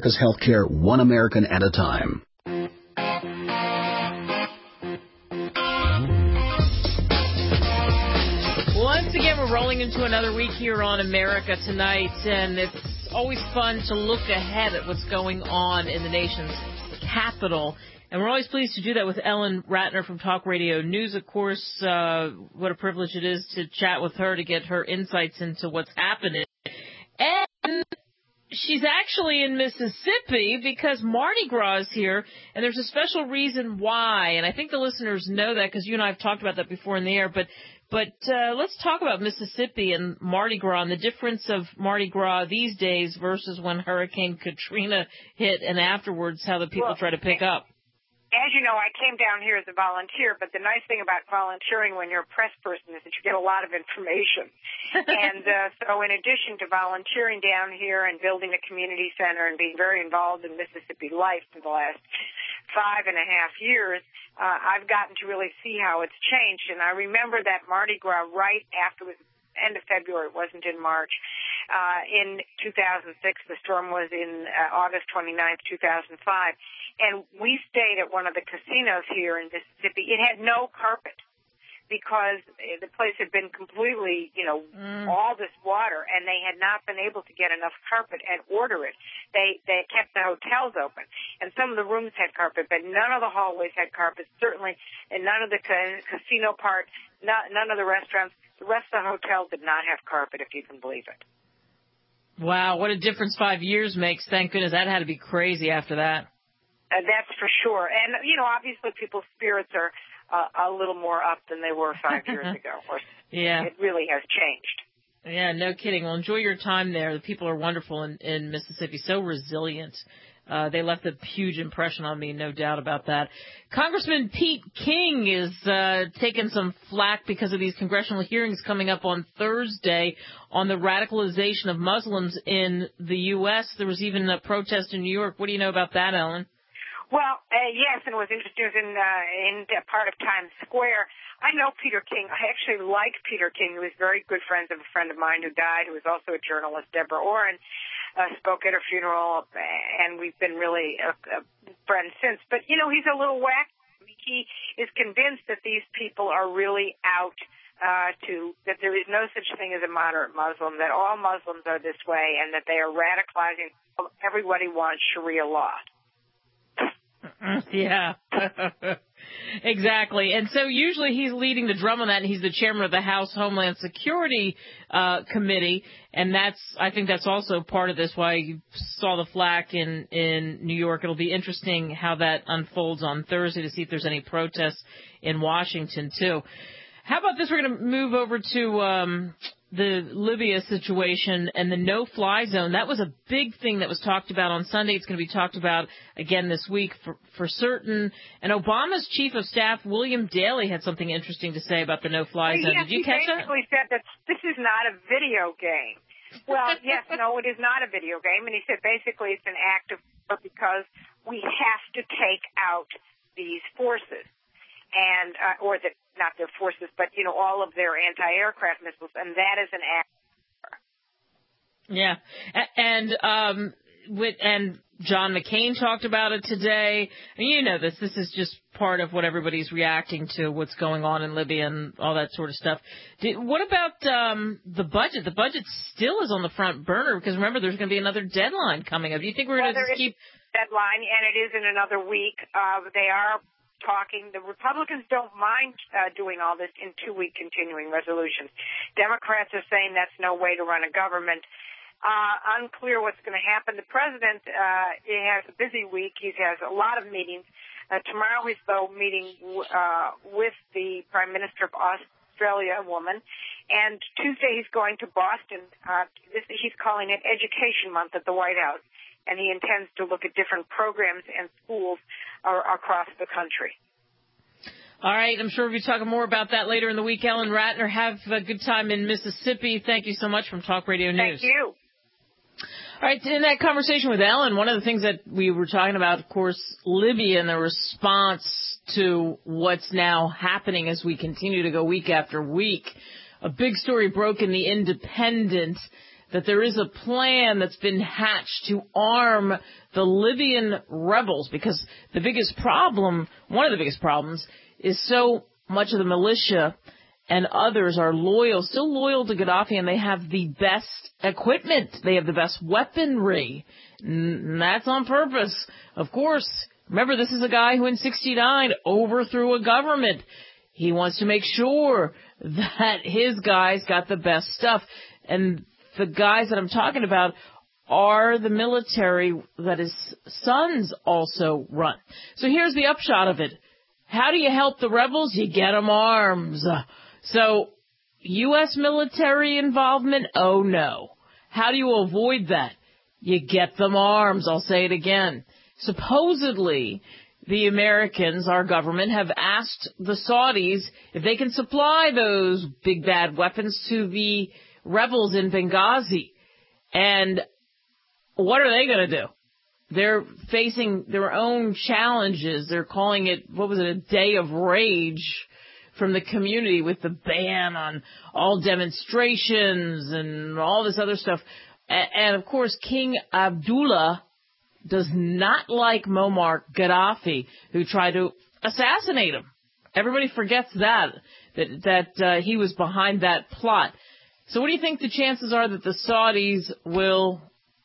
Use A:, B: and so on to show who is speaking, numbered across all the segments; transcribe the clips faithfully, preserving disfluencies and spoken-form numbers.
A: America's healthcare, one American at a time.
B: Once again, we're rolling into another week here on America Tonight, and it's always fun to look ahead at what's going on in the nation's capital. And we're always pleased to do that with Ellen Ratner from Talk Radio News. Of course, uh, what a privilege it is to chat with her to get her insights into what's happening. And she's actually in Mississippi because Mardi Gras is here, and there's a special reason why. And I think the listeners know that because you and I have talked about that before in the air. But but uh, let's talk about Mississippi and Mardi Gras and the difference of Mardi Gras these days versus when Hurricane Katrina hit and afterwards, how the people
C: well,
B: try to pick up.
C: As you know, I came down here as a volunteer, but the nice thing about volunteering when you're a press person is that you get a lot of information. and uh, so in addition to volunteering down here and building a community center and being very involved in Mississippi life for the last five and a half years, uh, I've gotten to really see how it's changed. And I remember that Mardi Gras right after it was end of February, it wasn't in March. Uh, in two thousand six, the storm was in uh, August twenty-ninth, two thousand five. And we stayed at one of the casinos here in Mississippi. It had no carpet because the place had been completely, you know, mm. all this water, and they had not been able to get enough carpet and order it. They they kept the hotels open, and some of the rooms had carpet, but none of the hallways had carpet, certainly, and none of the ca- casino part, not, none of the restaurants. The rest of the hotel did not have carpet, if you can believe it.
B: Wow, what a difference five years makes. Thank goodness. That had to be crazy after that.
C: Uh, that's for sure. And, you know, obviously people's spirits are uh, a little more up than they were five years ago. Or
B: yeah.
C: It really has changed.
B: Yeah, no kidding. Well, enjoy your time there. The people are wonderful in, in Mississippi, so resilient. Uh, they left a huge impression on me, no doubt about that. Congressman Pete King is uh, taking some flack because of these congressional hearings coming up on Thursday on the radicalization of Muslims in the U S. There was even a protest in New York. What do you know about that, Ellen?
C: Well, uh, yes, and it was interesting. It was in, uh, in uh, part of Times Square. I know Peter King. I actually like Peter King, who is very good friends of a friend of mine who died, who was also a journalist, Deborah Orrin, uh, spoke at her funeral, and we've been really uh, uh, friends since. But, you know, he's a little whack. He is convinced that these people are really out uh, to, that there is no such thing as a moderate Muslim, that all Muslims are this way, and that they are radicalizing. Everybody wants Sharia law.
B: Yeah, exactly. And so usually he's leading the drum on that, and he's the chairman of the House Homeland Security uh, Committee, and that's I think that's also part of this, why you saw the flack in, in New York. It'll be interesting how that unfolds on Thursday to see if there's any protests in Washington, too. How about this? We're going to move over to um, the Libya situation and the no-fly zone. That was a big thing that was talked about on Sunday. It's going to be talked about again this week for, for certain. And Obama's chief of staff, William Daley, had something interesting to say about the no-fly zone.
C: Yes,
B: Did you catch that?
C: He basically said that this is not a video game. Well, yes, no, it is not a video game. And he said basically it's an act of because we have to take out these forces. And, uh, or that, not their forces, but, you know, all of their anti-aircraft missiles, and that is an act.
B: Yeah. And, um, with, and John McCain talked about it today. I mean, you know this. This is just part of what everybody's reacting to, what's going on in Libya and all that sort of stuff. Did, what about, um, the budget? The budget still is on the front burner because remember, there's going to be another deadline coming up. Do you think we're
C: well,
B: going to keep
C: deadline, and it is in another week. Uh, they are talking. The Republicans don't mind uh, doing all this in two-week continuing resolutions. Democrats are saying that's no way to run a government. Uh, unclear what's going to happen. The president uh, he has a busy week. He has a lot of meetings. Uh, tomorrow he's, though, meeting uh, with the Prime Minister of Australia, a woman. And Tuesday he's going to Boston. Uh, this, he's calling it Education Month at the White House. And he intends to look at different programs and schools uh, across the country.
B: All right. I'm sure we'll be talking more about that later in the week. Ellen Ratner, have a good time in Mississippi. Thank you so much from Talk Radio News.
C: Thank you.
B: All right. In that conversation with Ellen, one of the things that we were talking about, of course, Libya and the response to what's now happening as we continue to go week after week. A big story broke in The Independent that there is a plan that's been hatched to arm the Libyan rebels, because the biggest problem, one of the biggest problems, is so much of the militia and others are loyal, still loyal to Gaddafi, and they have the best equipment. They have the best weaponry. And that's on purpose. Of course, remember, this is a guy who in sixty-nine overthrew a government. He wants to make sure that his guys got the best stuff. And the guys that I'm talking about are the military that his sons also run. So here's the upshot of it. How do you help the rebels? You get them arms. So U S military involvement? Oh, no. How do you avoid that? You get them arms. I'll say it again. Supposedly, the Americans, our government, have asked the Saudis if they can supply those big bad weapons to the rebels in Benghazi. And what are they going to do? They're facing their own challenges. They're calling it, what was it, a day of rage from the community with the ban on all demonstrations and all this other stuff. And, of course, King Abdullah does not like Muammar Gaddafi, who tried to assassinate him. Everybody forgets that, that, that uh, he was behind that plot. So what do you think the chances are that the Saudis will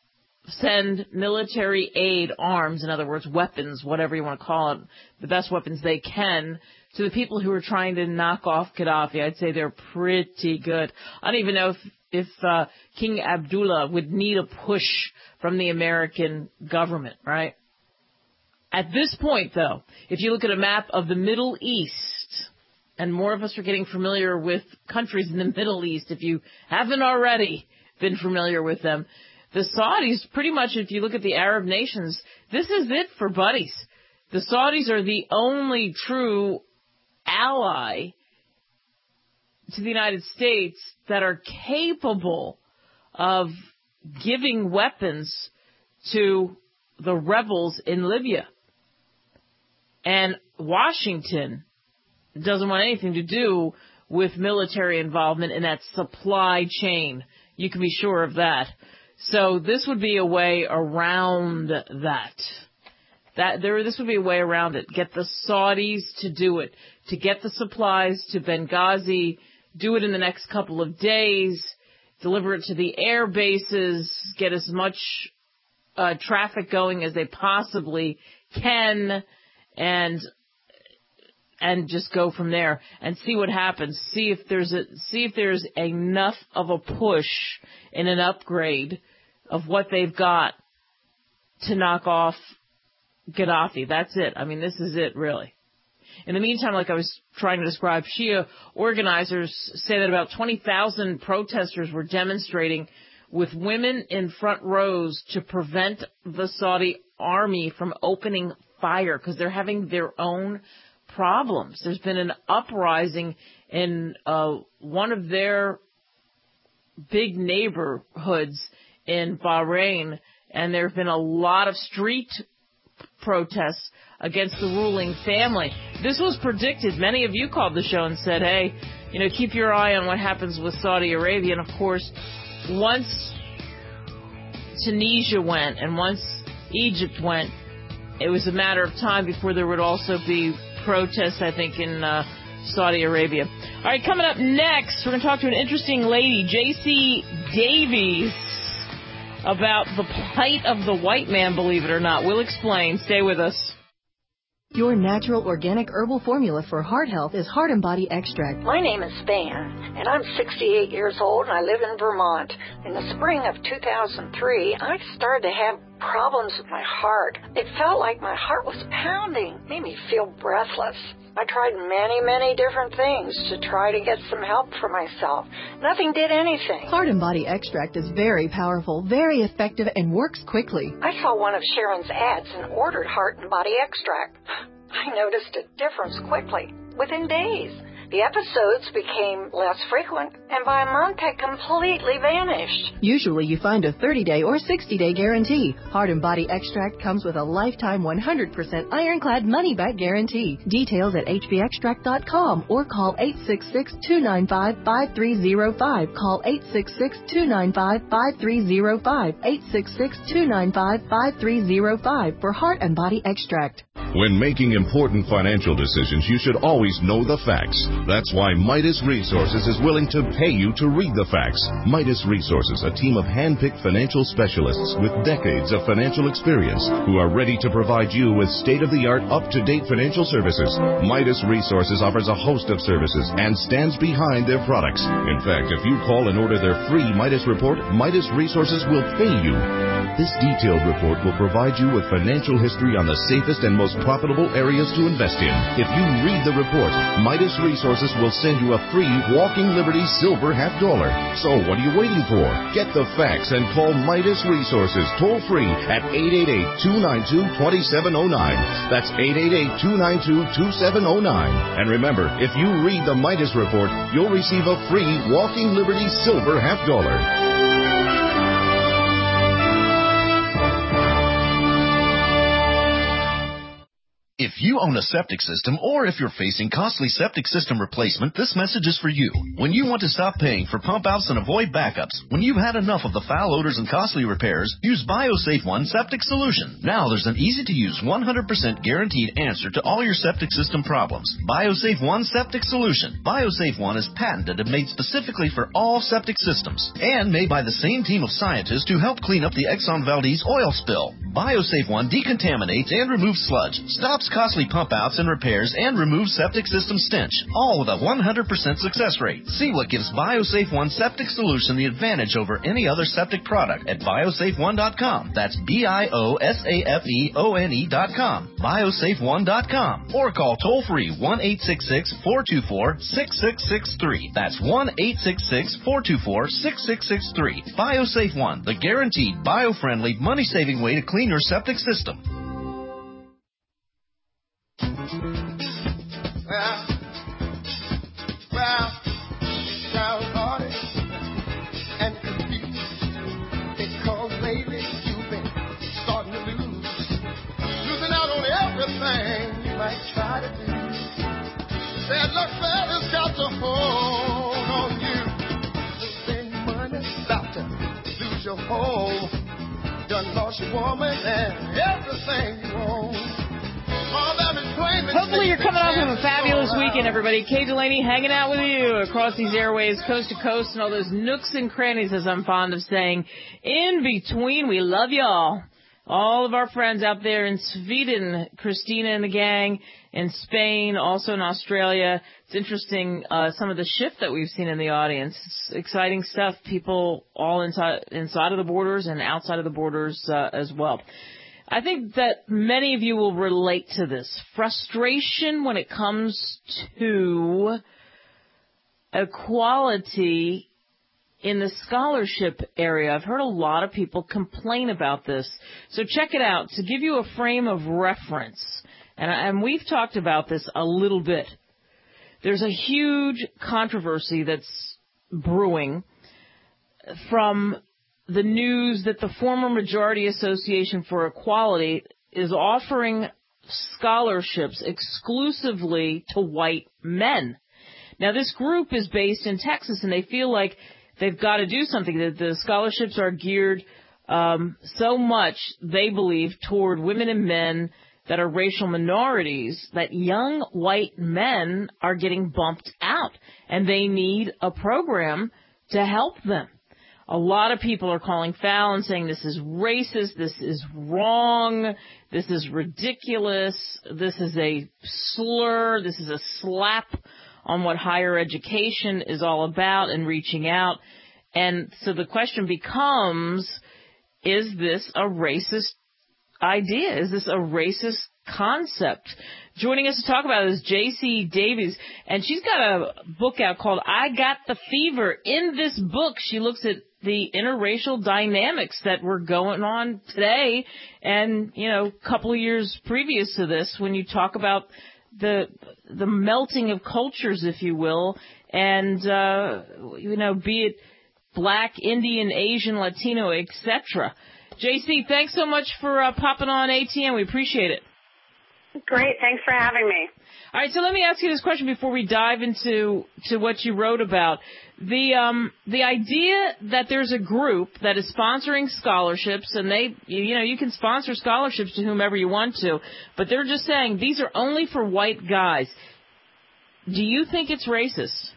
B: send military aid, arms, in other words, weapons, whatever you want to call it, the best weapons they can, to the people who are trying to knock off Gaddafi? I'd say they're pretty good. I don't even know if, if uh, King Abdullah would need a push from the American government, right? At this point, though, if you look at a map of the Middle East, and more of us are getting familiar with countries in the Middle East, if you haven't already been familiar with them, the Saudis, pretty much, if you look at the Arab nations, this is it for buddies. The Saudis are the only true ally to the United States that are capable of giving weapons to the rebels in Libya. And Washington doesn't want anything to do with military involvement in that supply chain. You can be sure of that. So this would be a way around that. That there, this would be a way around it. Get the Saudis to do it, to get the supplies to Benghazi, do it in the next couple of days, deliver it to the air bases, get as much uh, traffic going as they possibly can, and and just go from there and see what happens. See if there's a see if there's enough of a push in an upgrade of what they've got to knock off Gaddafi. That's it. I mean, this is it, really. In the meantime, like I was trying to describe, Shia organizers say that about twenty thousand protesters were demonstrating with women in front rows to prevent the Saudi army from opening fire because they're having their own problems. There's been an uprising in uh, one of their big neighborhoods in Bahrain, and there have been a lot of street protests against the ruling family. This was predicted. Many of you called the show and said, hey, you know, keep your eye on what happens with Saudi Arabia. And, of course, once Tunisia went and once Egypt went, it was a matter of time before there would also be protests, I think, in uh, Saudi Arabia. All right, coming up next, we're going to talk to an interesting lady, J C Davies, about the plight of the white man, believe it or not. We'll explain. Stay with us.
D: Your natural organic herbal formula for heart health is Heart and Body Extract.
E: My name is Span, and I'm sixty-eight years old, and I live in Vermont. In the spring of two thousand three, I started to have problems with my heart. It felt like my heart was pounding, made me feel breathless. I tried many, many different things to try to get some help for myself. Nothing did anything.
D: Heart and Body Extract is very powerful, very effective, and works quickly.
E: I saw one of Sharon's ads and ordered Heart and Body Extract. I noticed a difference quickly, within days. The episodes became less frequent, and by a month had completely vanished.
D: Usually you find a thirty-day or sixty-day guarantee. Heart and Body Extract comes with a lifetime one hundred percent ironclad money-back guarantee. Details at h b extract dot com or call eight six six, two nine five, five three zero five. Call eight six six, two nine five, five three zero five. eight six six, two nine five, five three zero five for Heart and Body Extract.
F: When making important financial decisions, you should always know the facts. That's why Midas Resources is willing to pay you to read the facts. Midas Resources, a team of hand-picked financial specialists with decades of financial experience who are ready to provide you with state-of-the-art, up-to-date financial services. Midas Resources offers a host of services and stands behind their products. In fact, if you call and order their free Midas report, Midas Resources will pay you. This detailed report will provide you with financial history on the safest and most profitable areas to invest in. If you read the report, Midas Resources will send you a free Walking Liberty Silver half dollar. So what are you waiting for? Get the facts and call Midas Resources toll free at eight eight eight, two nine two, two seven zero nine. That's eight eight eight, two nine two, two seven zero nine. And remember, if you read the Midas report, you'll receive a free Walking Liberty Silver half dollar.
G: If you own a septic system, or if you're facing costly septic system replacement, this message is for you. When you want to stop paying for pump outs and avoid backups, when you've had enough of the foul odors and costly repairs, use BioSafe One Septic Solution. Now there's an easy-to-use, one hundred percent guaranteed answer to all your septic system problems. BioSafe One Septic Solution. BioSafe One is patented and made specifically for all septic systems, and made by the same team of scientists who helped clean up the Exxon Valdez oil spill. BioSafe One decontaminates and removes sludge, stops costly pump outs and repairs, and removes septic system stench, all with a one hundred percent success rate. See what gives BioSafe One Septic Solution the advantage over any other septic product at biosafe one dot com. That's B I O S A F E O N E dot com. biosafe one dot com. Or call toll-free one eight six six, four two four, six six six three. That's one eight six six, four two four, six six six three. BioSafe One, the guaranteed bio-friendly, money-saving way to clean your septic system.
H: Well, well, downhearted and confused because lately you've been starting to lose, losing out on everything you might try to do. Bad luck fella's got to hold on you. Spend money, about to lose your home. Done lost your woman and everything you own.
B: Hopefully you're coming off of a fabulous weekend, everybody. Kay Delaney hanging out with you across these airways, coast to coast, and all those nooks and crannies, as I'm fond of saying, in between. We love y'all. All of our friends out there in Sweden, Christina and the gang, in Spain, also in Australia. It's interesting, uh, some of the shift that we've seen in the audience. It's exciting stuff. People all inside, inside of the borders and outside of the borders uh, as well. I think that many of you will relate to this frustration when it comes to equality in the scholarship area. I've heard a lot of people complain about this. So check it out. To give you a frame of reference, and, and we've talked about this a little bit, there's a huge controversy that's brewing from the news that the former Majority Association for Equality is offering scholarships exclusively to white men. Now, this group is based in Texas, and they feel like they've got to do something. That the scholarships are geared um, so much, they believe, toward women and men that are racial minorities, that young white men are getting bumped out, and they need a program to help them. A lot of people are calling foul and saying this is racist, this is wrong, this is ridiculous, this is a slur, this is a slap on what higher education is all about and reaching out. And so the question becomes, is this a racist idea? Is this a racist concept? Joining us to talk about it is J C Davies, and she's got a book out called I Got the Fever. In this book, she looks at the interracial dynamics that were going on today and, you know, a couple of years previous to this when you talk about the the melting of cultures, if you will, and uh, you know, be it Black, Indian, Asian, Latino, et cetera. J C, thanks so much for uh, popping on A T M. We appreciate it.
C: Great. Thanks for having me.
B: All right, so let me ask you this question before we dive into to what you wrote about. The um the idea that there's a group that is sponsoring scholarships, and they, you know, you can sponsor scholarships to whomever you want to, but they're just saying these are only for white guys. Do you think it's racist?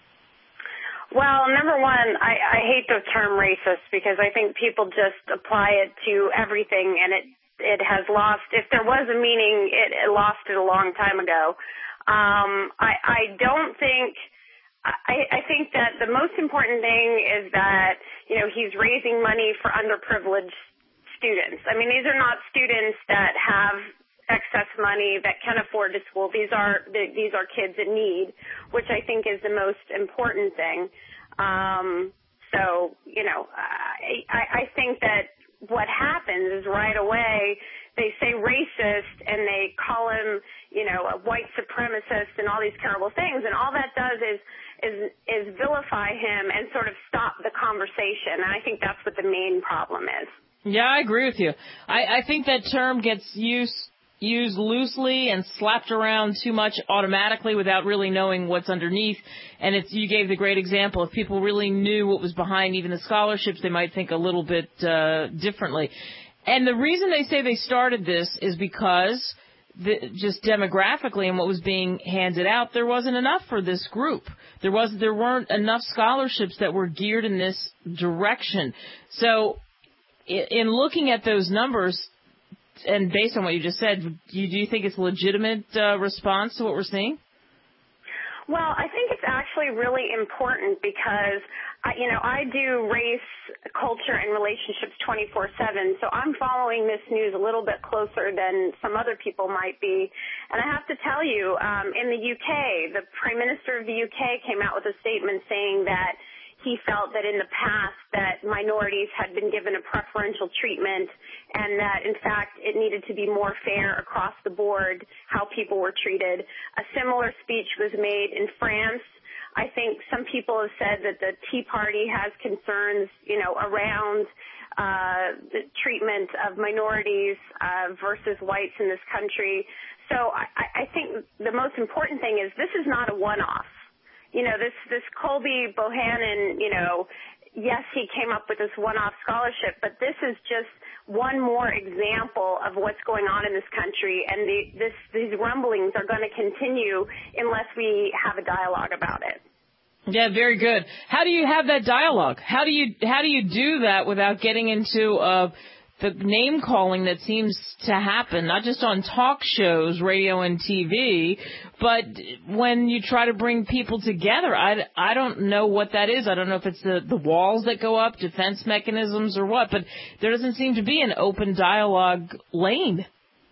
I: Well, number one, I, I hate the term racist because I think people just apply it to everything, and it it has lost, if there was a meaning, it, it lost it a long time ago. Um, I, I don't think, I, I think that the most important thing is that, you know, he's raising money for underprivileged students. I mean, these are not students that have excess money that can afford to school. These are, these are kids in need, which I think is the most important thing. Um, so, you know, I, I, I think that what happens is right away they say racist and they call him, you know, a white supremacist and all these terrible things, and all that does is is is vilify him and sort of stop the conversation. And I think that's what the main problem is.
B: Yeah, I agree with you. I, I think that term gets used used loosely and slapped around too much automatically without really knowing what's underneath. And it's, you gave the great example. If people really knew what was behind even the scholarships, they might think a little bit uh, differently. And the reason they say they started this is because the, just demographically and what was being handed out, there wasn't enough for this group. There was there weren't enough scholarships that were geared in this direction. So in, in looking at those numbers, and based on what you just said, do you, do you think it's a legitimate uh, response to what we're seeing?
I: Well, I think it's actually really important because, I, you know, I do race, culture, and relationships twenty-four seven, so I'm following this news a little bit closer than some other people might be. And I have to tell you, um, in the U K, the Prime Minister of the U K came out with a statement saying that he felt that in the past that minorities had been given a preferential treatment and that, in fact, it needed to be more fair across the board how people were treated. A similar speech was made in France. I think some people have said that the Tea Party has concerns, you know, around uh, the treatment of minorities uh, versus whites in this country. So I, I think the most important thing is this is not a one-off. You know, this, this Colby Bohannon, you know, yes, he came up with this one-off scholarship, but this is just one more example of what's going on in this country, and the, this, these rumblings are going to continue unless we have a dialogue about it.
B: Yeah, very good. How do you have that dialogue? How do you how do you do that without getting into uh, the name calling that seems to happen, not just on talk shows, radio and T V, but when you try to bring people together? I, I don't know what that is. I don't know if it's the, the walls that go up, defense mechanisms or what, but there doesn't seem to be an open dialogue lane.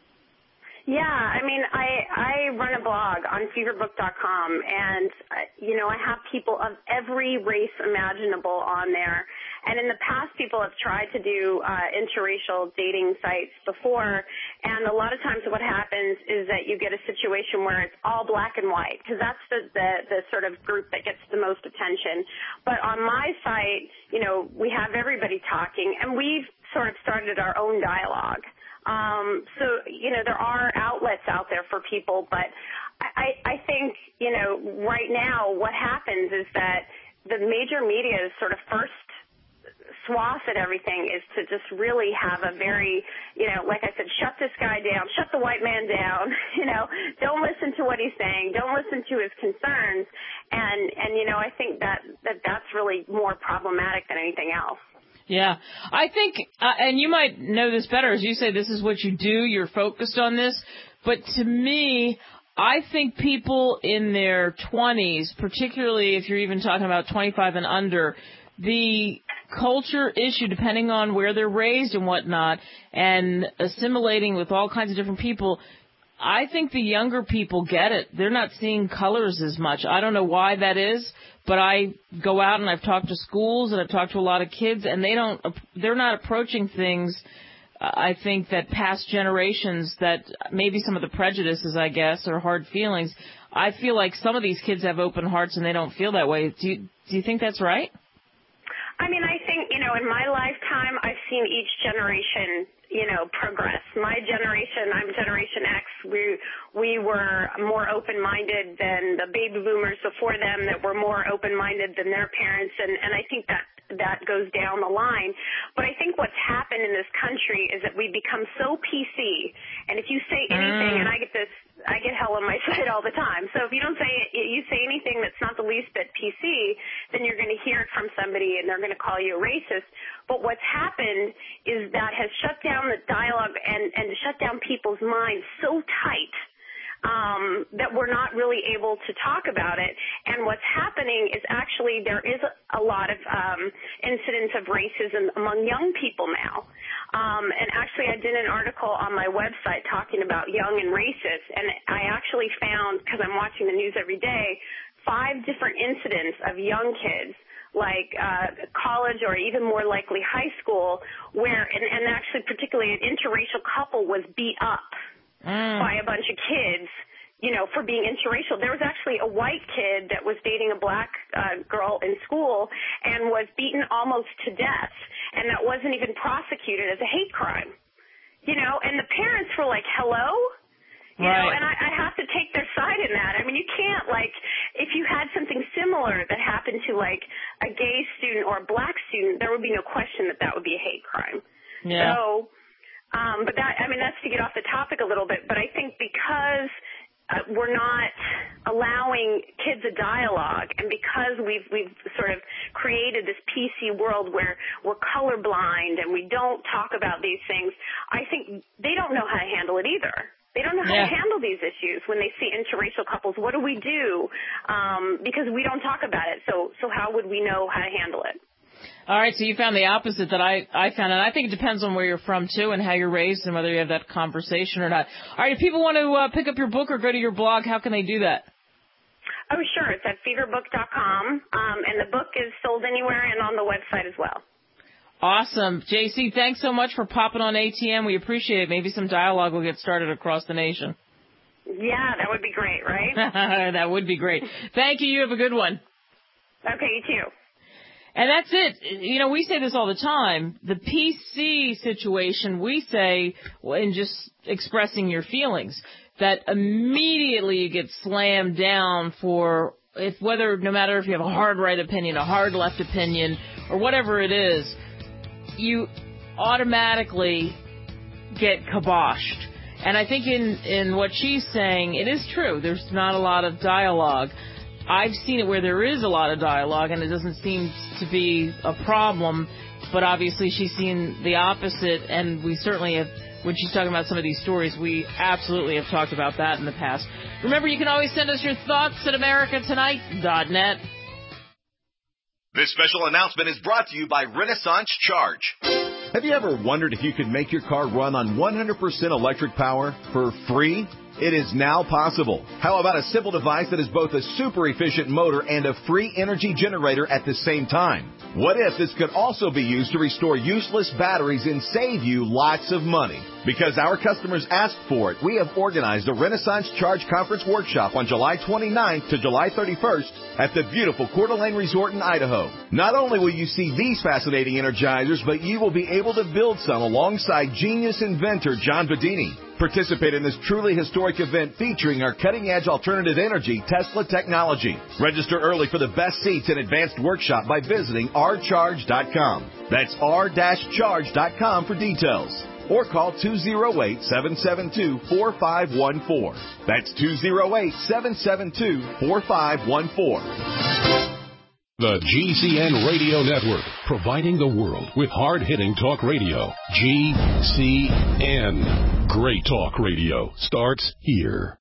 I: Yeah, I mean, I, I run a blog on fever book dot com, and, uh, you know, I have people of every race imaginable on there. And in the past, people have tried to do uh, interracial dating sites before, and a lot of times what happens is that you get a situation where it's all black and white, because that's the, the, the sort of group that gets the most attention. But on my site, you know, we have everybody talking, and we've sort of started our own dialogue. Um, so, you know, there are outlets out there for people, but I, I think, you know, right now what happens is that the major media's sort of first swath at everything is to just really have a very, you know, like I said, shut this guy down, shut the white man down, you know, don't listen to what he's saying, don't listen to his concerns, and, and you know, I think that, that that's really more problematic than anything else.
B: Yeah, I think, uh, and you might know this better, as you say, this is what you do, you're focused on this, but to me, I think people in their twenties, particularly if you're even talking about twenty-five and under, the culture issue, depending on where they're raised and whatnot, and assimilating with all kinds of different people, I think the younger people get it. They're not seeing colors as much. I don't know why that is, but I go out and I've talked to schools and I've talked to a lot of kids, and they don't, they're not approaching things I think that past generations, that maybe some of the prejudices, I guess, or hard feelings, I feel like some of these kids have open hearts and they don't feel that way. Do you, do you think that's right?
I: I mean, I think, you know, in my lifetime, I've seen each generation, you know, progress. My generation, I'm Generation X, we we were more open-minded than the baby boomers before them that were more open-minded than their parents, and, and I think that that goes down the line. But I think what's happened in this country is that we become so P C, and if you say anything, mm. and I get this, I get hell on my side all the time. So if you don't say, you say anything that's not the least bit P C, then you're going to hear it from somebody and they're going to call you a racist. But what's happened is that has shut down the dialogue and, and shut down people's minds so tight um, that we're not really able to talk about it. And what's happening is actually there is a, a lot of um, incidents of racism among young people now. Um, and actually, I did an article on my website talking about young and racist, and I actually found, because I'm watching the news every day, five different incidents of young kids, like uh, college or even more likely high school, where, and, and actually particularly an interracial couple was beat up mm. by a bunch of kids, you know, for being interracial. There was actually a white kid that was dating a black uh, girl in school and was beaten almost to death, and that wasn't even prosecuted as a hate crime. You know, and the parents were like, hello? You right. know, and I, I have to take their side in that. I mean, you can't, like, if you had something similar that happened to, like, a gay student or a black student, there would be no question that that would be a hate crime.
B: Yeah.
I: So, um, but that, I mean, that's to get off the topic a little bit, but I think because Uh, we're not allowing kids a dialogue, and because we've we've sort of created this P C world where we're colorblind and we don't talk about these things, I think they don't know how to handle it either. They don't know how
B: yeah.
I: to handle these issues when they see interracial couples. What do we do? Um, because we don't talk about it, so so how would we know how to handle it?
B: All right, so you found the opposite that I, I found, and I think it depends on where you're from, too, and how you're raised and whether you have that conversation or not. All right, if people want to uh, pick up your book or go to your blog, how can they do that?
I: Oh, sure. It's at fever book dot com, um, and the book is sold anywhere and on the website as well.
B: Awesome. J C, thanks so much for popping on A T M. We appreciate it. Maybe some dialogue will get started across the nation.
I: Yeah, that would be great, right?
B: That would be great. Thank you. You have a good one.
I: Okay, you too.
B: And that's it. You know, we say this all the time. The P C situation, we say, in just expressing your feelings, that immediately you get slammed down for if whether, no matter if you have a hard right opinion, a hard left opinion, or whatever it is, you automatically get kiboshed. And I think in, in what she's saying, it is true. There's not a lot of dialogue. I've seen it where there is a lot of dialogue, and it doesn't seem to be a problem, but obviously she's seen the opposite, and we certainly have, when she's talking about some of these stories, we absolutely have talked about that in the past. Remember, you can always send us your thoughts at america tonight dot net.
J: This special announcement is brought to you by Renaissance Charge.
F: Have you ever wondered if you could make your car run on one hundred percent electric power for free? It is now possible. How about a simple device that is both a super efficient motor and a free energy generator at the same time? What if this could also be used to restore useless batteries and save you lots of money? Because our customers asked for it, we have organized a Renaissance Charge Conference Workshop on July twenty-ninth to July thirty-first at the beautiful Coeur d'Alene Resort in Idaho. Not only will you see these fascinating energizers, but you will be able to build some alongside genius inventor John Bedini. Participate in this truly historic event featuring our cutting-edge alternative energy Tesla technology. Register early for the best seats and advanced workshop by visiting r charge dot com. That's r charge dot com for details. Or call two oh eight, seven seven two, four five one four. That's two oh eight, seven seven two, four five one four.
K: The G C N Radio Network, providing the world with hard-hitting talk radio. G C N. Great talk radio starts here.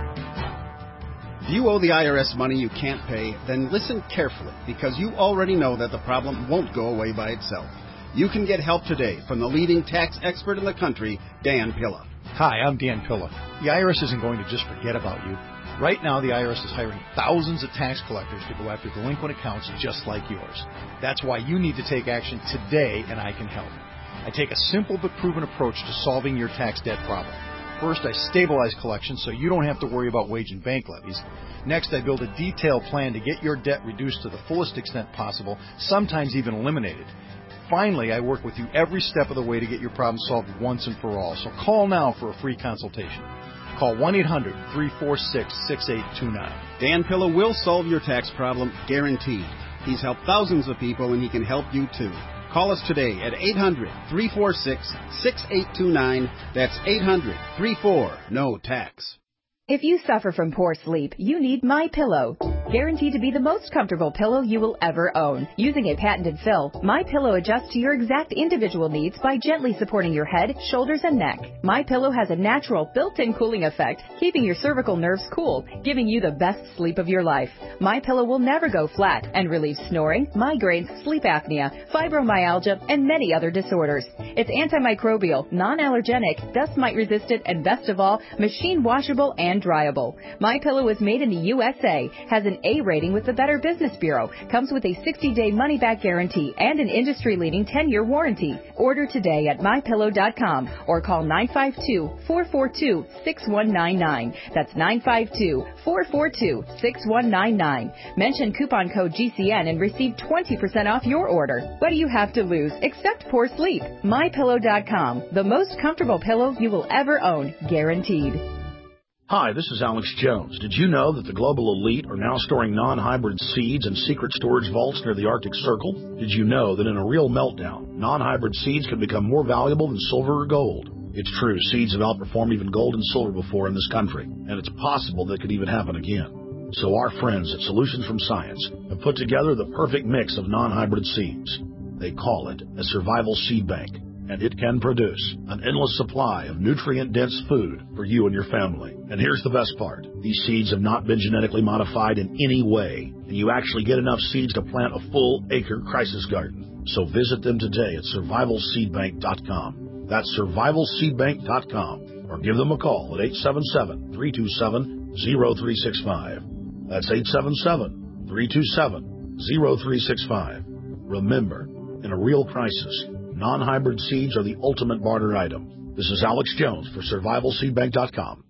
L: Do you owe the I R S money you can't pay? Then listen carefully, because you already know that the problem won't go away by itself. You can get help today from the leading tax expert in the country, Dan Pilla.
M: Hi, I'm Dan Pilla. The I R S isn't going to just forget about you. Right now, the I R S is hiring thousands of tax collectors to go after delinquent accounts just like yours. That's why you need to take action today, and I can help. I take a simple but proven approach to solving your tax debt problem. First, I stabilize collections so you don't have to worry about wage and bank levies. Next, I build a detailed plan to get your debt reduced to the fullest extent possible, sometimes even eliminated. Finally, I work with you every step of the way to get your problem solved once and for all. So call now for a free consultation. Call one eight hundred, three four six, six eight two nine.
L: Dan Pilla will solve your tax problem, guaranteed. He's helped thousands of people, and he can help you too. Call us today at eight hundred, three four six, six eight two nine. That's eight hundred, three four, N O tax.
N: If you suffer from poor sleep, you need MyPillow. Guaranteed to be the most comfortable pillow you will ever own. Using a patented fill, MyPillow adjusts to your exact individual needs by gently supporting your head, shoulders, and neck. MyPillow has a natural built-in cooling effect, keeping your cervical nerves cool, giving you the best sleep of your life. MyPillow will never go flat and relieves snoring, migraines, sleep apnea, fibromyalgia, and many other disorders. It's antimicrobial, non-allergenic, dust mite resistant, and best of all, machine washable and dryable. MyPillow is made in the U S A, has an A rating with the Better Business Bureau, comes with a sixty-day money-back guarantee and an industry-leading ten-year warranty. Order today at my pillow dot com or call nine five two, four four two, six one nine nine. That's nine five two, four four two, six one nine nine. Mention coupon code G C N and receive twenty percent off your order. What do you have to lose except poor sleep? my pillow dot com, the most comfortable pillow you will ever own, guaranteed.
O: Hi, this is Alex Jones. Did you know that the global elite are now storing non-hybrid seeds in secret storage vaults near the Arctic Circle? Did you know that in a real meltdown, non-hybrid seeds can become more valuable than silver or gold? It's true, seeds have outperformed even gold and silver before in this country, and it's possible that could even happen again. So our friends at Solutions from Science have put together the perfect mix of non-hybrid seeds. They call it a survival seed bank, and it can produce an endless supply of nutrient-dense food for you and your family. And here's the best part. These seeds have not been genetically modified in any way, and you actually get enough seeds to plant a full acre crisis garden. So visit them today at survival seed bank dot com. That's survival seed bank dot com. Or give them a call at eight seven seven, three two seven, zero three six five. That's eight seven seven, three two seven, zero three six five. Remember, in a real crisis, non-hybrid seeds are the ultimate barter item. This is Alex Jones for survival seed bank dot com.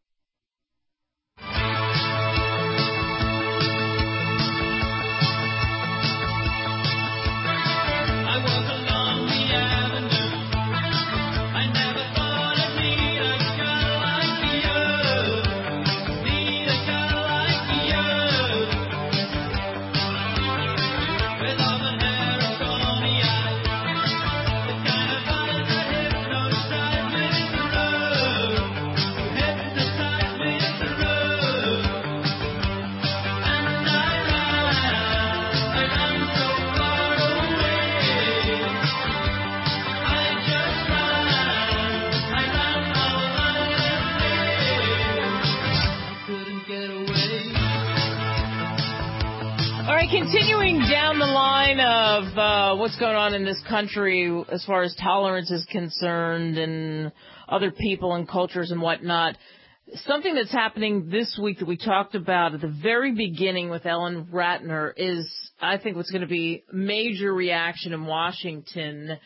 B: Continuing down the line of uh, what's going on in this country as far as tolerance is concerned and other people and cultures and whatnot, something that's happening this week that we talked about at the very beginning with Ellen Ratner is, I think, what's going to be major reaction in Washington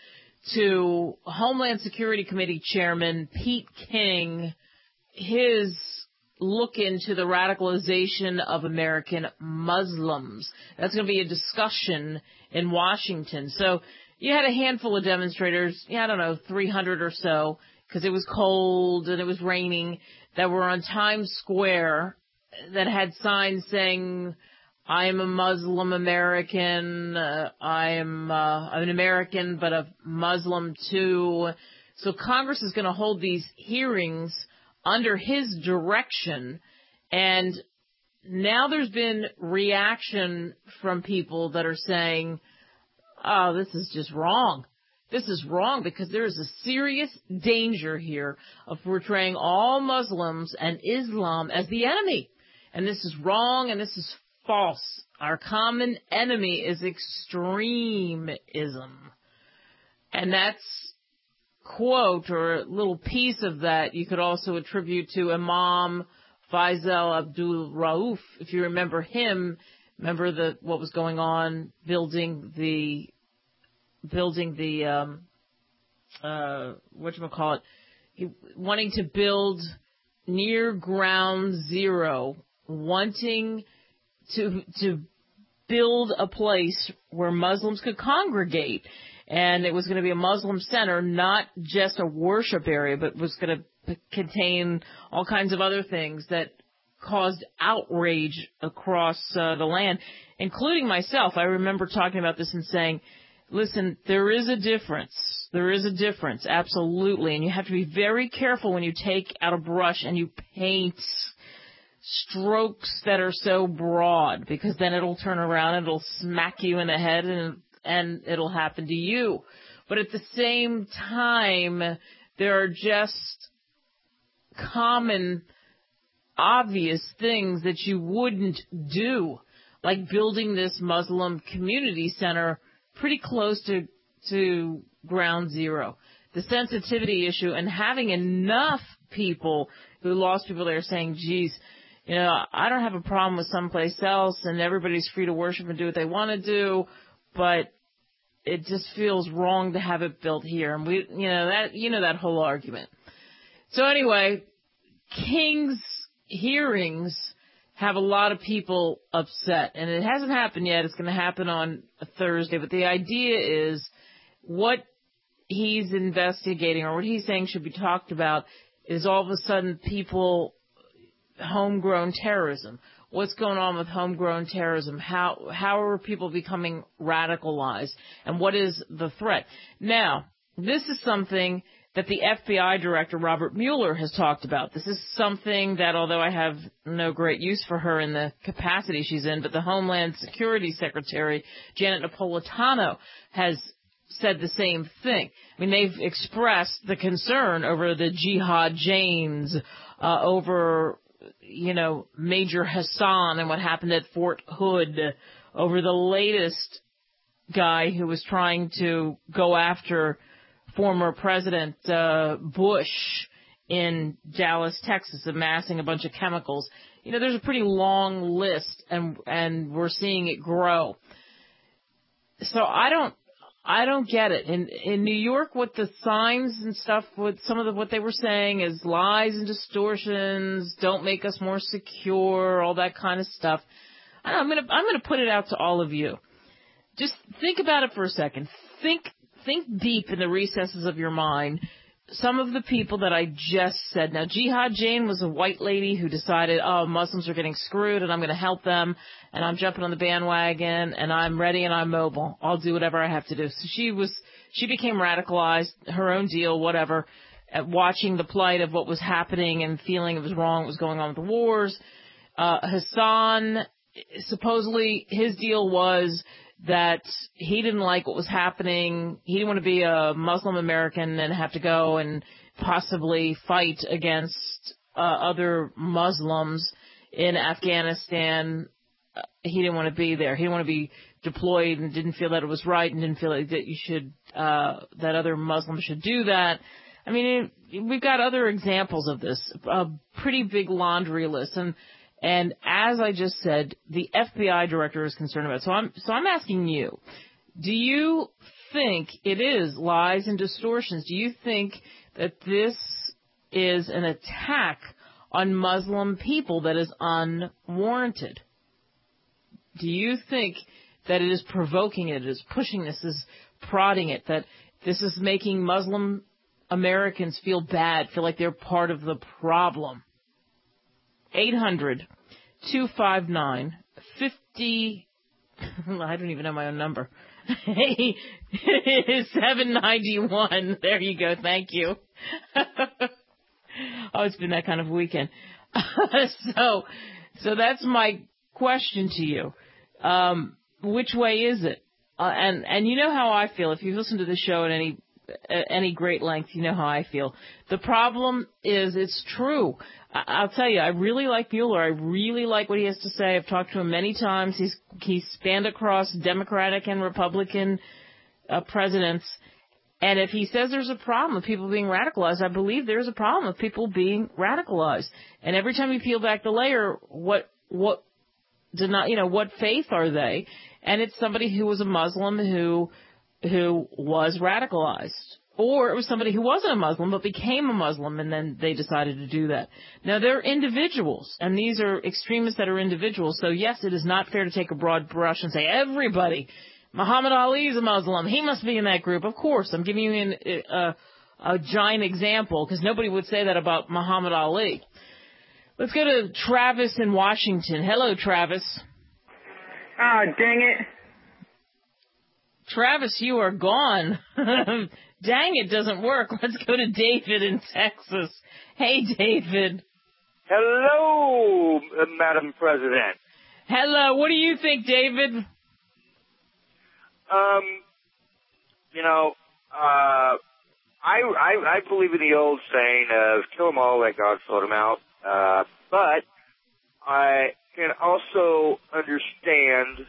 B: to Homeland Security Committee Chairman Pete King, his look into the radicalization of American Muslims. That's going to be a discussion in Washington. So you had a handful of demonstrators, yeah, I don't know, three hundred or so, because it was cold and it was raining, that were on Times Square that had signs saying, I am a Muslim American, uh, I am uh, I'm an American, but a Muslim too. So Congress is going to hold these hearings under his direction, and now there's been reaction from people that are saying, oh, this is just wrong. This is wrong because there is a serious danger here of portraying all Muslims and Islam as the enemy. And this is wrong and this is false. Our common enemy is extremism. And that's quote or a little piece of that you could also attribute to Imam Faisal Abdul Rauf. If you remember him, remember the what was going on building the building the um, uh, whatchamacallit, wanting to build near ground zero, wanting to to build a place where Muslims could congregate. And it was going to be a Muslim center, not just a worship area, but was going to contain all kinds of other things that caused outrage across uh, the land, including myself. I remember talking about this and saying, listen, there is a difference. There is a difference, absolutely. And you have to be very careful when you take out a brush and you paint strokes that are so broad, because then it'll turn around and it'll smack you in the head and and it'll happen to you. But at the same time, there are just common, obvious things that you wouldn't do, like building this Muslim community center pretty close to to ground zero. The sensitivity issue and having enough people who lost people there saying, geez, you know, I don't have a problem with someplace else and everybody's free to worship and do what they want to do, but it just feels wrong to have it built here. And we, you know, that, you know, that whole argument. So anyway, King's hearings have a lot of people upset, and it hasn't happened yet. It's going to happen on a Thursday, but the idea is what he's investigating or what he's saying should be talked about is all of a sudden people, homegrown terrorism. What's going on with homegrown terrorism? How how are people becoming radicalized? And what is the threat? Now, this is something that the F B I director, Robert Mueller, has talked about. This is something that, although I have no great use for her in the capacity she's in, but the Homeland Security Secretary, Janet Napolitano, has said the same thing. I mean, they've expressed the concern over the Jihad Janes, uh, over, you know, Major Hassan and what happened at Fort Hood, over the latest guy who was trying to go after former President uh, Bush in Dallas, Texas, amassing a bunch of chemicals. You know, there's a pretty long list, and and we're seeing it grow. So I don't, I don't get it. In in New York, what the signs and stuff, with some of the, what they were saying is lies and distortions, don't make us more secure, all that kind of stuff. I don't know, I'm gonna I'm gonna put it out to all of you. Just think about it for a second. Think. Think deep in the recesses of your mind some of the people that I just said. Now, Jihad Jane was a white lady who decided, oh, Muslims are getting screwed and I'm going to help them and I'm jumping on the bandwagon and I'm ready and I'm mobile. I'll do whatever I have to do. So she was, she became radicalized, her own deal, whatever, at watching the plight of what was happening and feeling it was wrong, what was going on with the wars. Uh, Hassan, supposedly his deal was that he didn't like what was happening. He didn't want to be a Muslim American and have to go and possibly fight against uh, other Muslims in Afghanistan. Uh, he didn't want to be there. He didn't want to be deployed and didn't feel that it was right and didn't feel like that you should, uh, that other Muslims should do that. I mean, it, we've got other examples of this, a pretty big laundry list. And And as I just said, the F B I director is concerned about it. So I'm, so I'm asking you, do you think it is lies and distortions? Do you think that this is an attack on Muslim people that is unwarranted? Do you think that it is provoking it, it is pushing this, is prodding it, that this is making Muslim Americans feel bad, feel like they're part of the problem? eight hundred, two five nine, five oh, I don't even know my own number. seven ninety-one. There you go. Thank you. Oh, it's been that kind of weekend. so, so that's my question to you. Um, which way is it? Uh, and, and you know how I feel. If you've listened to the show at any, at any great length, you know how I feel. The problem is it's true. I'll tell you, I really like Mueller. I really like what he has to say. I've talked to him many times. He's he's spanned across Democratic and Republican uh, presidents. And if he says there's a problem with people being radicalized, I believe there's a problem with people being radicalized. And every time you peel back the layer, what what did not you know what faith are they? And it's somebody who was a Muslim who who was radicalized or it was somebody who wasn't a Muslim but became a Muslim, and then they decided to do that. Now, they're individuals, and these are extremists that are individuals. So, yes, it is not fair to take a broad brush and say, everybody, Muhammad Ali is a Muslim, he must be in that group. Of course, I'm giving you an, a, a giant example, because nobody would say that about Muhammad Ali. Let's go to Travis in Washington. Hello, Travis.
P: Ah, oh, dang it.
B: Travis, you are gone. Dang, it doesn't work. Let's go to David in Texas. Hey, David.
Q: Hello, uh, Madam President.
B: Hello. What do you think, David?
Q: Um, you know, uh, I, I, I believe in the old saying of kill them all, let God sort them out. Uh, but I can also understand,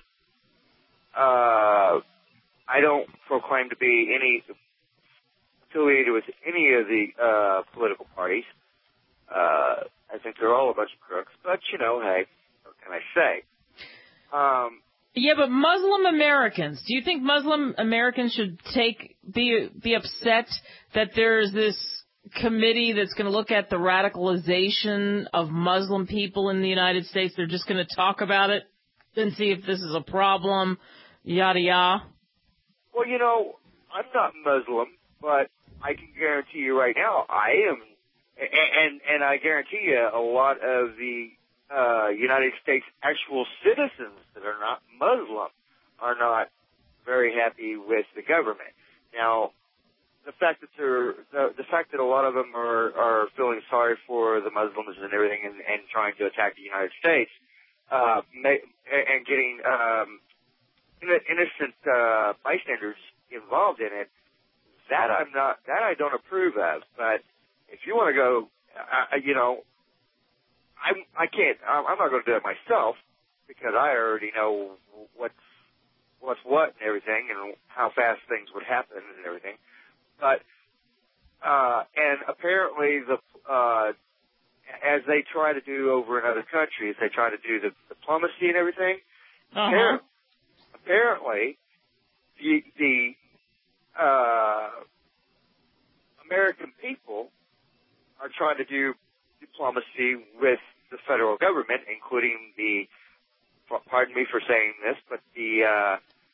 Q: uh, I don't proclaim to be any affiliated with any of the uh, political parties. Uh, I think they're all a bunch of crooks. But, you know, hey, what can I say? Um,
B: yeah, but Muslim Americans, do you think Muslim Americans should take be be upset that there's this committee that's going to look at the radicalization of Muslim people in the United States? They're just going to talk about it and see if this is a problem, yada yada.
Q: Well, you know, I'm not Muslim, but I can guarantee you right now, I am, and and I guarantee you a lot of the uh, United States actual citizens that are not Muslim are not very happy with the government. Now, the fact that they're, the, the fact that a lot of them are, are feeling sorry for the Muslims and everything and, and trying to attack the United States, uh, may, and getting um, innocent uh, bystanders involved in it, that I'm not, that I don't approve of. But if you want to go, uh, you know, I'm, I can't, I'm not going to do it myself because I already know what's, what's what and everything and how fast things would happen and everything. But, uh, and apparently the, uh, as they try to do over in other countries, they try to do the diplomacy and everything.
B: Uh-huh.
Q: Apparently, the, the, uh, American people are trying to do diplomacy with the federal government, including the, pardon me for saying this, but the, uh,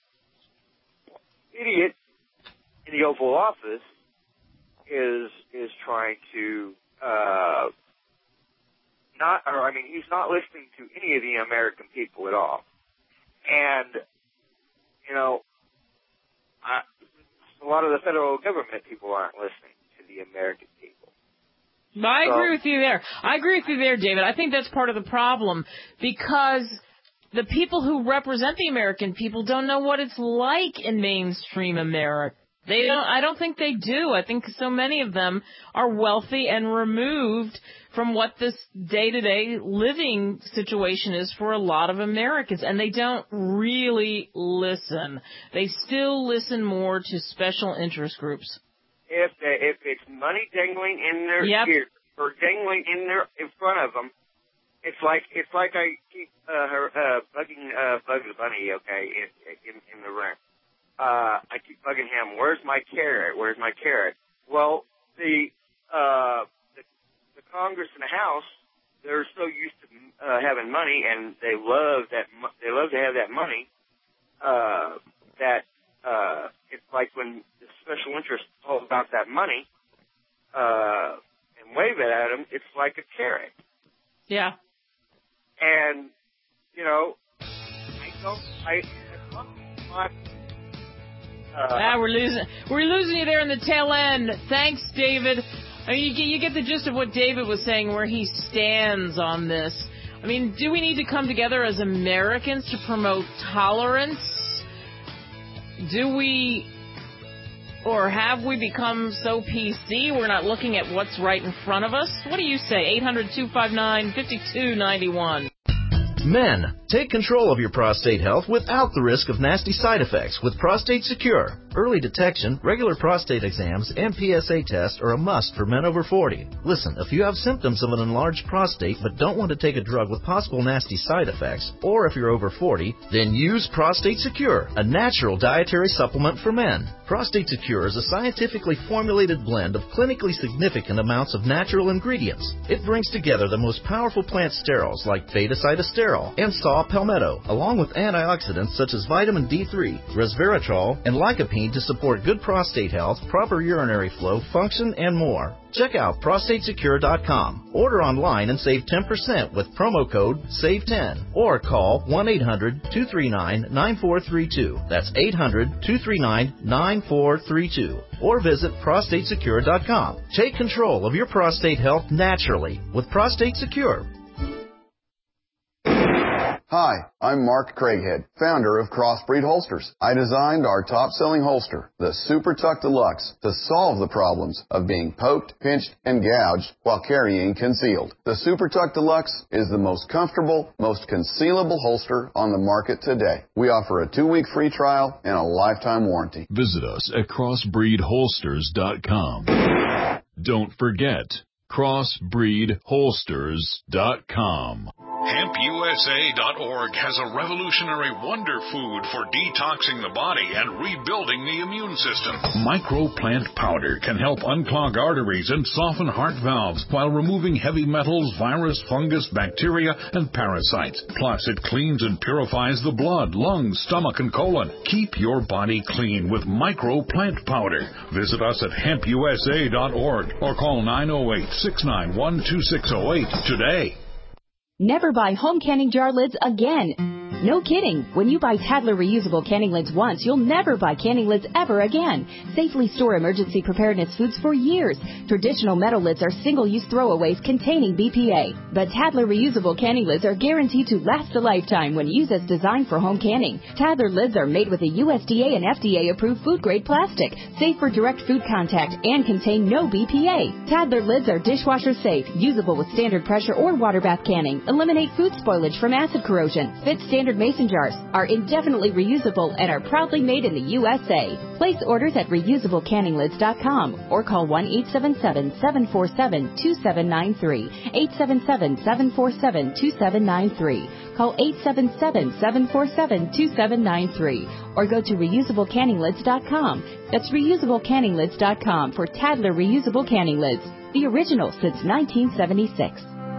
Q: idiot in the Oval Office is, is trying to, uh, not, or I mean, he's not listening to any of the American people at all. And, you know, I, a lot of the federal government people aren't listening to the American people.
B: I
Q: so,
B: agree with you there. I agree with you there, David. I think that's part of the problem because the people who represent the American people don't know what it's like in mainstream America. They don't, I don't think they do. I think so many of them are wealthy and removed from what this day-to-day living situation is for a lot of Americans, and they don't really listen. They still listen more to special interest groups.
Q: If they, if it's money dangling in their
B: yep.
Q: ear or dangling in their in front of them, it's like it's like I keep uh, her uh, bugging uh, Bugs Bunny, okay, in, in, in the room. Uh, I keep bugging him. Where's my carrot? Where's my carrot? Well, the uh, the, the Congress and the House, they're so used to uh, having money, and they love that. They love to have that money. Uh, that uh, it's like when the special interests all about that money uh, and wave it at them. It's like a carrot.
B: Yeah.
Q: And you know, I don't. I. I'm not, Uh,
B: ah, we're losing, we're losing you there in the tail end. Thanks, David. I mean, you get, you get the gist of what David was saying, where he stands on this. I mean, do we need to come together as Americans to promote tolerance? Do we, or have we become so P C we're not looking at what's right in front of us? What do you say? eight hundred, two five nine, five two nine one.
G: Men, take control of your prostate health without the risk of nasty side effects with Prostate Secure.
R: Early detection, regular prostate exams, and P S A tests are a must for men over forty. Listen, if you have symptoms of an enlarged prostate but don't want to take a drug with possible nasty side effects, or if you're over forty, then use Prostate Secure, a natural dietary supplement for men. Prostate Secure is a scientifically formulated blend of clinically significant amounts of natural ingredients. It brings together the most powerful plant sterols like beta-sitosterol and saw palmetto, along with antioxidants such as vitamin D three, resveratrol, and lycopene to support good prostate health, proper urinary flow, function, and more. Check out prostate secure dot com. Order online and save ten percent with promo code save ten or call one eight hundred two three nine nine four three two. That's eight hundred two three nine nine four three two. Or visit prostate secure dot com. Take control of your prostate health naturally with Prostate Secure.
S: Hi, I'm Mark Craighead, founder of Crossbreed Holsters. I designed our top-selling holster, the Super Tuck Deluxe, to solve the problems of being poked, pinched, and gouged while carrying concealed. The Super Tuck Deluxe is the most comfortable, most concealable holster on the market today. We offer a two-week free trial and a lifetime warranty.
T: Visit us at crossbreed holsters dot com. Don't forget, crossbreed holsters dot com.
U: hemp U S A dot org has a revolutionary wonder food for detoxing the body and rebuilding the immune system.
T: Microplant powder can help unclog arteries and soften heart valves while removing heavy metals, virus, fungus, bacteria, and parasites. Plus, it cleans and purifies the blood, lungs, stomach, and colon. Keep your body clean with Microplant powder. Visit us at hemp U S A dot org or call nine oh eight, six nine one, two six oh eight today.
N: Never buy home canning jar lids again. No kidding. When you buy Tadler reusable canning lids once, you'll never buy canning lids ever again. Safely store emergency preparedness foods for years. Traditional metal lids are single-use throwaways containing B P A. But Tadler reusable canning lids are guaranteed to last a lifetime when used as designed for home canning. Tadler lids are made with a U S D A and F D A-approved food-grade plastic, safe for direct food contact, and contain no B P A. Tadler lids are dishwasher safe, usable with standard pressure or water bath canning, eliminate food spoilage from acid corrosion, fit standard mason jars, are indefinitely reusable, and are proudly made in the U S A. Place orders at reusable canning lids dot com or call one eight seven seven, seven four seven, two seven nine three, eight seven seven, seven four seven, two seven nine three. Call eight seven seven, seven four seven, two seven nine three or go to reusable canning lids dot com. That's reusable canning lids dot com for Tadler reusable canning lids, the original since nineteen seventy-six.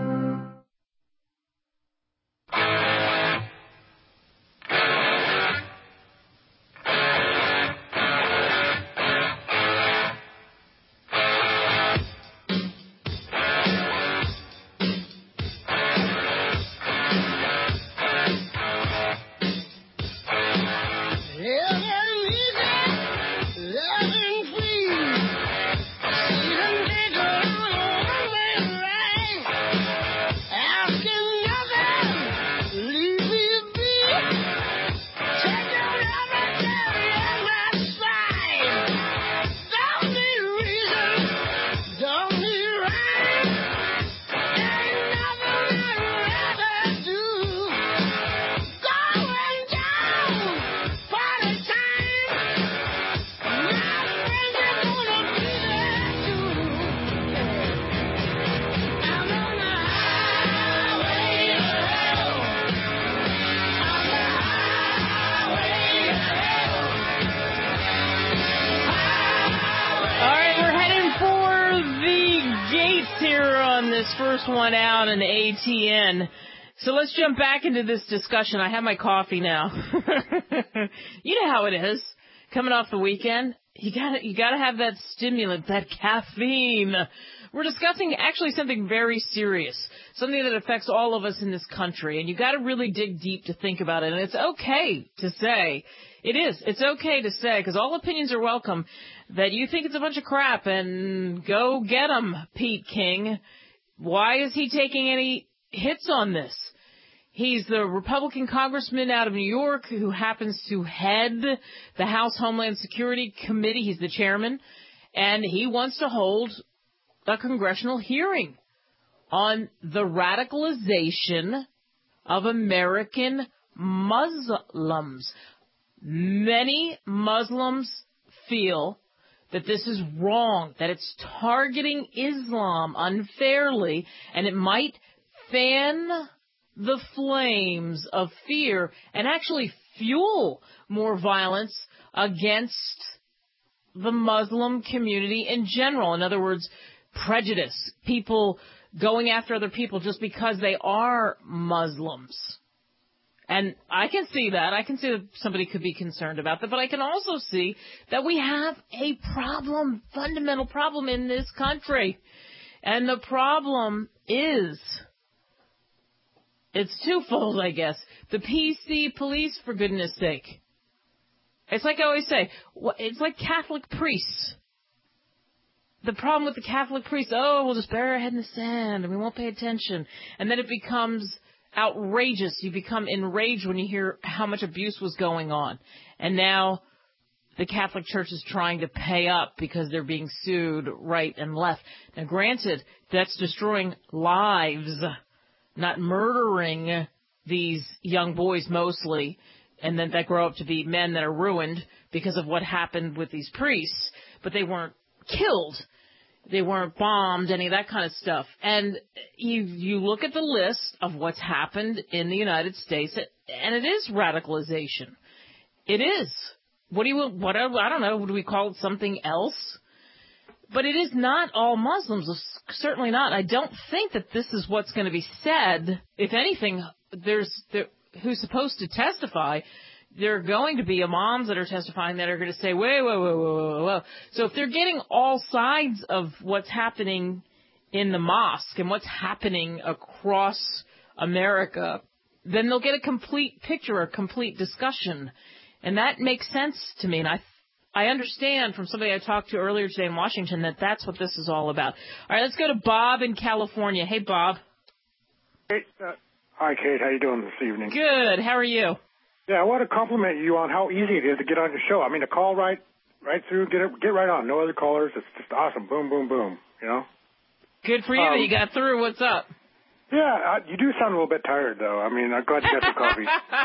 B: First one out in A T N. So let's jump back into this discussion. I have my coffee now. You know how it is. Coming off the weekend, you gotta, you gotta have that stimulant, that caffeine. We're discussing actually something very serious, something that affects all of us in this country, and you gotta really dig deep to think about it. And it's okay to say, it is, it's okay to say, because all opinions are welcome, that you think it's a bunch of crap, and go get 'em, Pete King. Why is he taking any hits on this? He's the Republican congressman out of New York who happens to head the House Homeland Security Committee. He's the chairman, and he wants to hold a congressional hearing on the radicalization of American Muslims. Many Muslims feel that this is wrong, that it's targeting Islam unfairly, and it might fan the flames of fear and actually fuel more violence against the Muslim community in general. In other words, prejudice, people going after other people just because they are Muslims. And I can see that. I can see that somebody could be concerned about that. But I can also see that we have a problem, fundamental problem in this country. And the problem is, it's twofold, I guess. The P C police, for goodness sake. It's like I always say, it's like Catholic priests. The problem with the Catholic priests, oh, we'll just bury our head in the sand and we won't pay attention. And then it becomes outrageous. You become enraged when you hear how much abuse was going on. And now the Catholic Church is trying to pay up because they're being sued right and left. Now, granted, that's destroying lives, not murdering these young boys mostly, and then that grow up to be men that are ruined because of what happened with these priests. But they weren't killed. They weren't bombed, any of that kind of stuff. And you you look at the list of what's happened in the United States, and it is radicalization. It is. What do you, what, I don't know, would we call it something else? But it is not all Muslims, certainly not. I don't think that this is what's going to be said. If anything, there's there, who's supposed to testify. There are going to be imams that are testifying that are going to say, wait, whoa, whoa, whoa, whoa, whoa. So if they're getting all sides of what's happening in the mosque and what's happening across America, then they'll get a complete picture, a complete discussion. And that makes sense to me. And I I understand from somebody I talked to earlier today in Washington that that's what this is all about. All right, let's go to Bob in California. Hey, Bob.
A: Hey, uh, hi, Kate. How you doing this evening?
B: Good. How are you?
A: Yeah, I want to compliment you on how easy it is to get on your show. I mean, to call right right through, get it, get right on. No other callers. It's just awesome. Boom, boom, boom. You know?
B: Good for you um, that you got through. What's up?
A: Yeah, I, you do sound a little bit tired, though. I mean, I'm glad you got some coffee.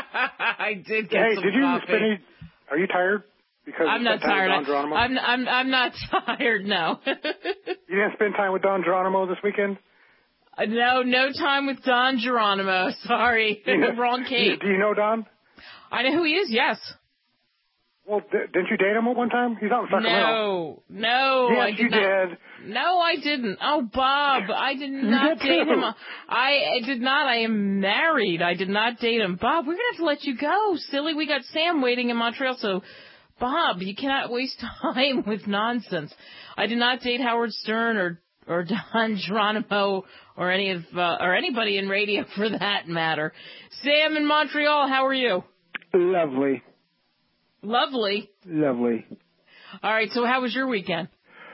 B: I did get
A: hey,
B: some
A: did you
B: coffee.
A: Spend any, are you tired? Because
B: I'm not tired. I'm, I'm, I'm not tired, no.
A: You didn't spend time with Don Geronimo this weekend?
B: Uh, no, no time with Don Geronimo. Sorry.
A: You know,
B: Wrong Kate.
A: Do you know Don?
B: I know who he is, yes.
A: Well, d- didn't you date him at one time? He's out in Sacramento.
B: No, no,
A: yes,
B: I did
A: you
B: not.
A: did.
B: No, I didn't. Oh, Bob, I did not
A: did
B: date
A: too.
B: him. I, I did not. I am married. I did not date him. Bob, we're going to have to let you go, silly. We got Sam waiting in Montreal, so, Bob, you cannot waste time with nonsense. I did not date Howard Stern or, or Don Geronimo or any of, uh, or anybody in radio for that matter. Sam in Montreal, how are you?
V: Lovely.
B: Lovely.
V: Lovely.
B: All right, so how was your weekend?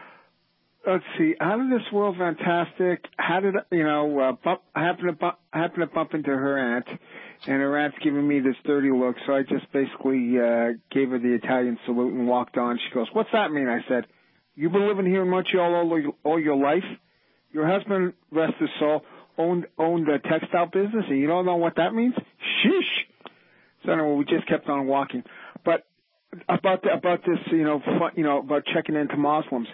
V: Let's see. Out of this world, fantastic. How did you know? Uh, bump, I happened to bump, I happened to bump into her aunt, and her aunt's giving me this dirty look. So I just basically uh, gave her the Italian salute and walked on. She goes, "What's that mean?" I said, "You've been living here in Montreal all your, all your life. Your husband, rest his soul, owned owned a textile business, and you don't know what that means? Sheesh." So anyway, we just kept on walking. But about the, about this, you know, fun, you know, about checking into Muslims.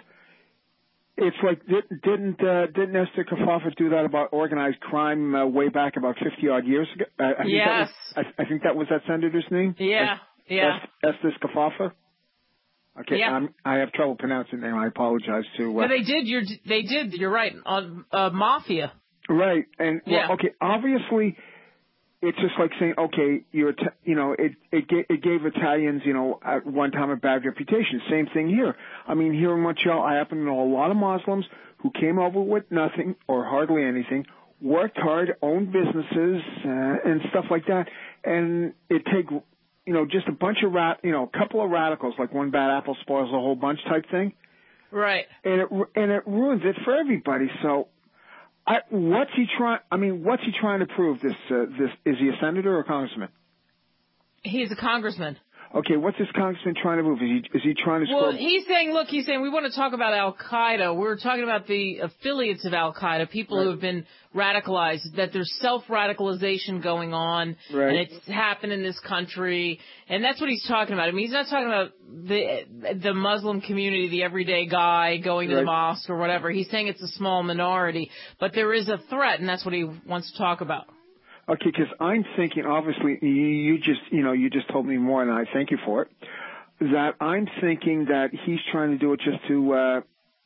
V: It's like didn't uh, didn't Esther Kafafa do that about organized crime uh, way back about fifty odd years ago? I, I think
B: yes.
V: That was, I, I think that was that senator's name.
B: Yeah, es, yeah.
V: Es, Esther Kafafa. Okay,
B: yeah.
V: I'm, I have trouble pronouncing the name. I apologize to. Uh,
B: no, they did. You're they did. You're right. On uh, mafia.
V: Right, and well,
B: yeah.
V: okay, obviously. It's just like saying, okay, you're, you know, it it gave, it gave Italians, you know, at one time a bad reputation. Same thing here. I mean, here in Montreal, I happen to know a lot of Muslims who came over with nothing or hardly anything, worked hard, owned businesses, uh, and stuff like that. And it take, you know, just a bunch of rat, you know, a couple of radicals, like one bad apple spoils the whole bunch type thing.
B: Right.
V: And it and it ruins it for everybody. So. I, what's he trying? I mean, what's he trying to prove? This, uh, this is he a senator or a congressman?
B: He's a congressman.
V: Okay, what's this congressman trying to move? Is he is he trying to?
B: Well,
V: scrub-
B: he's saying, look, he's saying we want to talk about Al Qaeda. We're talking about the affiliates of Al Qaeda, people
V: Right.
B: who have been radicalized. That there's self-radicalization going on,
V: Right.
B: and it's happened in this country, and that's what he's talking about. I mean, he's not talking about the the Muslim community, the everyday guy going to the
V: Right.
B: mosque or whatever. He's saying it's a small minority, but there is a threat, and that's what he wants to talk about.
V: Okay, because I'm thinking, obviously, you, you just, you know, you just told me more, and I thank you for it. That I'm thinking that he's trying to do it just to, uh,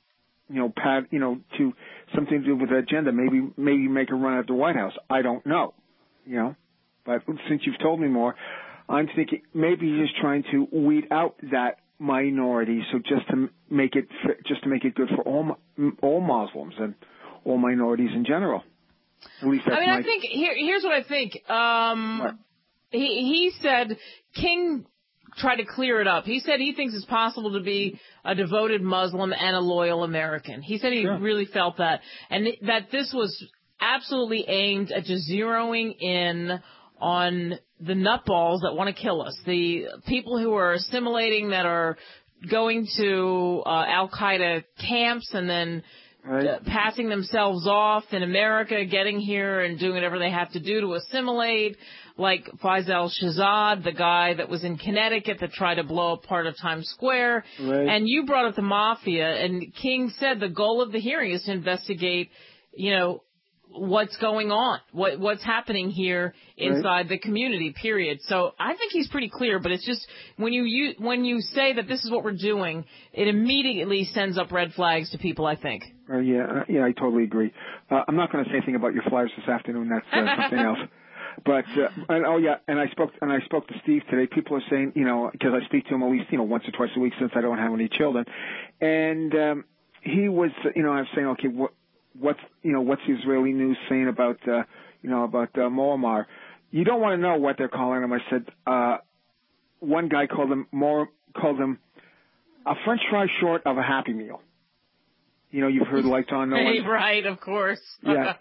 V: you know, pat, you know, to something to do with the agenda. Maybe, maybe make a run at the White House. I don't know, you know. But since you've told me more, I'm thinking maybe he's just trying to weed out that minority, so just to make it, just to make it good for all all Muslims and all minorities in general. At least that's
B: I mean,
V: my...
B: I think here, here's what I think. Um, he he said King tried to clear it up. He said he thinks it's possible to be a devoted Muslim and a loyal American. He said he
V: Sure.
B: really felt that, and that this was absolutely aimed at just zeroing in on the nutballs that want to kill us, the people who are assimilating, that are going to uh, Al Qaeda camps and then.
V: Right.
B: Uh, passing themselves off in America, getting here and doing whatever they have to do to assimilate, like Faisal Shahzad, the guy that was in Connecticut that tried to blow up part of Times Square.
V: Right.
B: And you brought up the mafia, and King said the goal of the hearing is to investigate, you know, what's going on, what what's happening here inside
V: Right.
B: the community, period. So I think he's pretty clear, but it's just when you, you when you say that this is what we're doing, it immediately sends up red flags to people, I think.
V: Uh, yeah, uh, yeah, I totally agree. Uh, I'm not going to say anything about your flyers this afternoon. That's uh, something else. But uh, and oh yeah, and I spoke and I spoke to Steve today. People are saying, you know, because I speak to him at least, you know, once or twice a week since I don't have any children, and um, he was, you know, I was saying, okay, what, what's, you know, what's the Israeli news saying about, uh, you know, about uh, Muammar? You don't want to know what they're calling him. I said, uh, one guy called him more called him a French fry short of a Happy Meal. You know, you've heard lights on, no
B: Hey,
V: one's...
B: right, of course.
V: Yeah.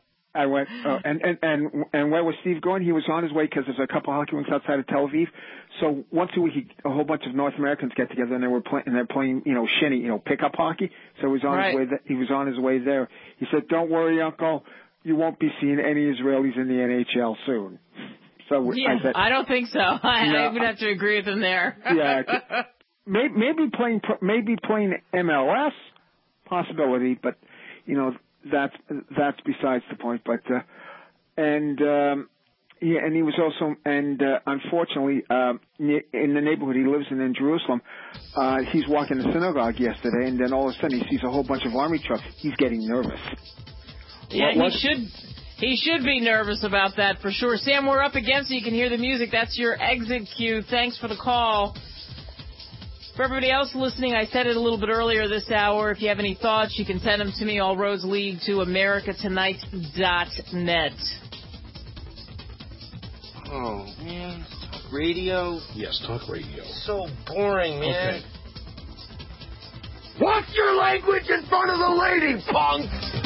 V: I went, uh, and, and, and, and where was Steve going? He was on his way because there's a couple of hockey rinks outside of Tel Aviv. So once a week, he, a whole bunch of North Americans get together and they were playing, and they're playing, you know, shinny, you know, pickup hockey. So he was on
B: Right.
V: his way, th- he was on his way there. He said, don't worry, Uncle, you won't be seeing any Israelis in the N H L soon. So
B: Yeah,
V: I said,
B: I don't think so. I,
V: No.
B: I would have to agree with him there.
V: yeah, maybe, maybe playing, maybe playing M L S, possibility, but, you know, that's, that's besides the point, but, uh, and, um, yeah, and he was also, and, uh, unfortunately, uh, in the neighborhood he lives in in Jerusalem, uh, he's walking the synagogue yesterday, and then all of a sudden he sees a whole bunch of army trucks. He's getting nervous.
B: Yeah,
V: What-
B: he
V: what-
B: should he should be nervous about that for sure. Sam, we're up against it. You can hear the music. That's your exit cue. Thanks for the call. For everybody else listening, I said it a little bit earlier this hour. If you have any thoughts, you can send them to me, all roads lead to america tonight dot net.
D: Oh, man. Talk radio?
K: Yes, talk radio.
D: So boring, man.
K: Okay.
D: Watch your language in front of the lady, punk!